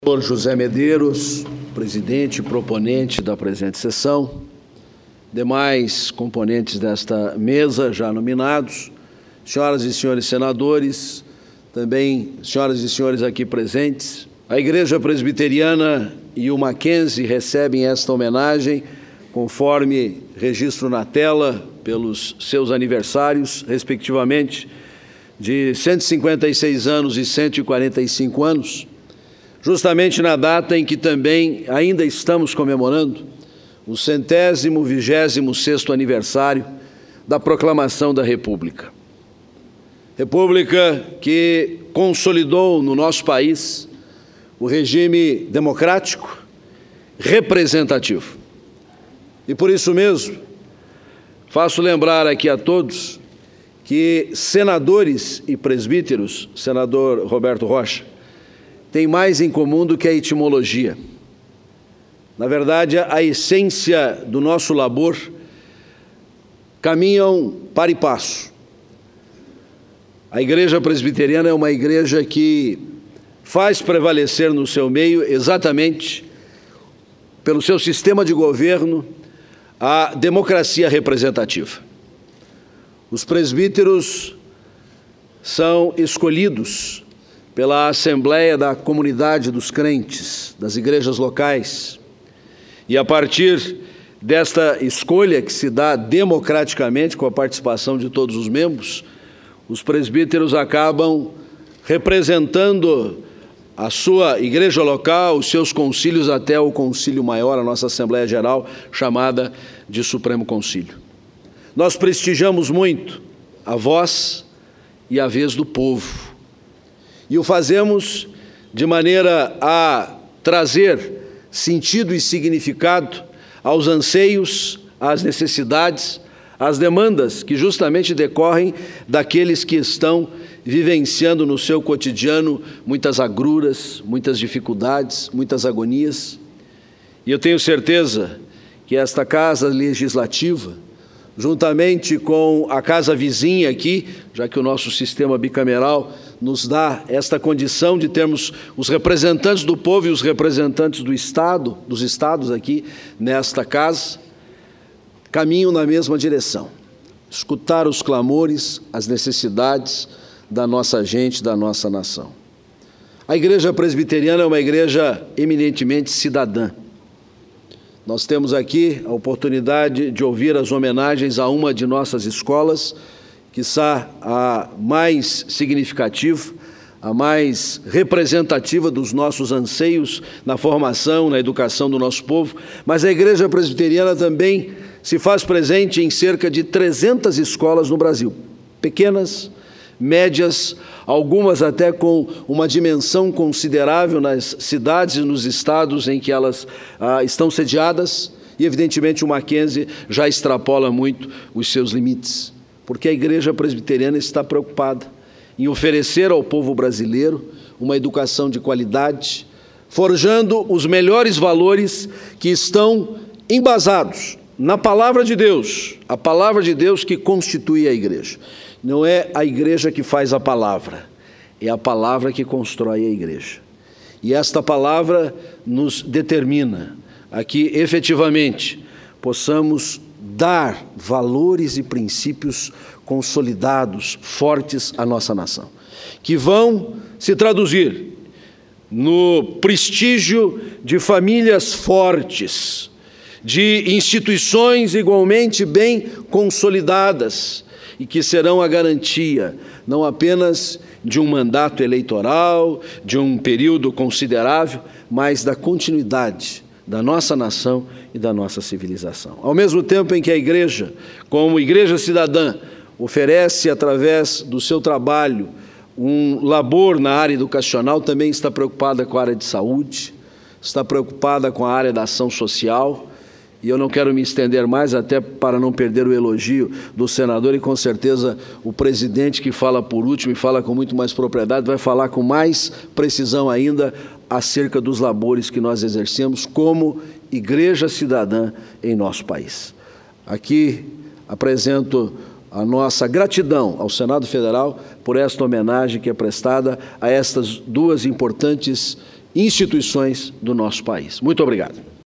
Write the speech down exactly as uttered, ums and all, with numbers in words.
Senhor José Medeiros, presidente e proponente da presente sessão, demais componentes desta mesa já nominados, senhoras e senhores senadores, também senhoras e senhores aqui presentes, a Igreja Presbiteriana e o Mackenzie recebem esta homenagem, conforme registro na tela, pelos seus aniversários, respectivamente, de cento e cinquenta e seis anos e cento e quarenta e cinco anos, justamente na data em que também ainda estamos comemorando o centésimo vigésimo sexto aniversário da proclamação da República. República que consolidou no nosso país o regime democrático representativo. E por isso mesmo, faço lembrar aqui a todos que senadores e presbíteros, senador Roberto Rocha, tem mais em comum do que a etimologia. Na verdade, a essência do nosso labor caminham para e passo. A Igreja Presbiteriana é uma igreja que faz prevalecer no seu meio, exatamente pelo seu sistema de governo, a democracia representativa. Os presbíteros são escolhidos pela Assembleia da Comunidade dos Crentes, das igrejas locais. E a partir desta escolha que se dá democraticamente, com a participação de todos os membros, os presbíteros acabam representando a sua igreja local, os seus concílios até o concílio maior, a nossa Assembleia Geral, chamada de Supremo Concílio. Nós prestigiamos muito a voz e a vez do povo. E o fazemos de maneira a trazer sentido e significado aos anseios, às necessidades, às demandas que justamente decorrem daqueles que estão vivenciando no seu cotidiano muitas agruras, muitas dificuldades, muitas agonias. E eu tenho certeza que esta Casa Legislativa, juntamente com a casa vizinha aqui, já que o nosso sistema bicameral nos dá esta condição de termos os representantes do povo e os representantes do Estado, dos Estados aqui nesta casa, caminham na mesma direção. Escutar os clamores, as necessidades da nossa gente, da nossa nação. A Igreja Presbiteriana é uma igreja eminentemente cidadã. Nós temos aqui a oportunidade de ouvir as homenagens a uma de nossas escolas, quiçá a mais significativa, a mais representativa dos nossos anseios na formação, na educação do nosso povo, mas a Igreja Presbiteriana também se faz presente em cerca de trezentas escolas no Brasil, pequenas, médias, algumas até com uma dimensão considerável nas cidades e nos estados em que elas ah, estão sediadas, e evidentemente o Mackenzie já extrapola muito os seus limites, porque a Igreja Presbiteriana está preocupada em oferecer ao povo brasileiro uma educação de qualidade, forjando os melhores valores que estão embasados na Palavra de Deus, a Palavra de Deus que constitui a Igreja. Não é a igreja que faz a palavra, é a palavra que constrói a igreja. E esta palavra nos determina a que, efetivamente, possamos dar valores e princípios consolidados, fortes à nossa nação, que vão se traduzir no prestígio de famílias fortes, de instituições igualmente bem consolidadas, e que serão a garantia não apenas de um mandato eleitoral, de um período considerável, mas da continuidade da nossa nação e da nossa civilização. Ao mesmo tempo em que a Igreja, como Igreja cidadã, oferece através do seu trabalho um labor na área educacional, também está preocupada com a área de saúde, está preocupada com a área da ação social. E eu não quero me estender mais, até para não perder o elogio do senador, e com certeza o presidente, que fala por último e fala com muito mais propriedade, vai falar com mais precisão ainda acerca dos labores que nós exercemos como igreja cidadã em nosso país. Aqui apresento a nossa gratidão ao Senado Federal por esta homenagem que é prestada a estas duas importantes instituições do nosso país. Muito obrigado.